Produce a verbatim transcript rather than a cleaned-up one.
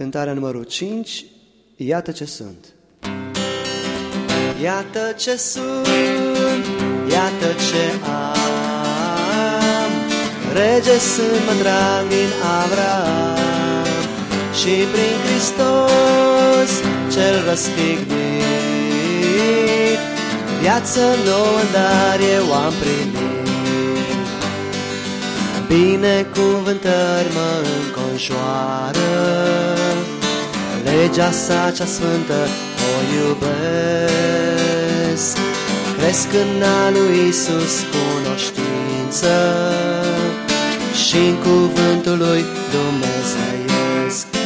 Cântarea numărul cinci, Iată ce sunt. Iată ce sunt, iată ce am, rege sunt, mă trag din Avram, și prin Hristos cel răstignit, viață nouă în dar eu am primit. Binecuvântări mă înconjoară, legea sa cea sfântă o iubesc. Cresc în a lui Iisus cunoștință și în cuvântul lui dumnezeiesc.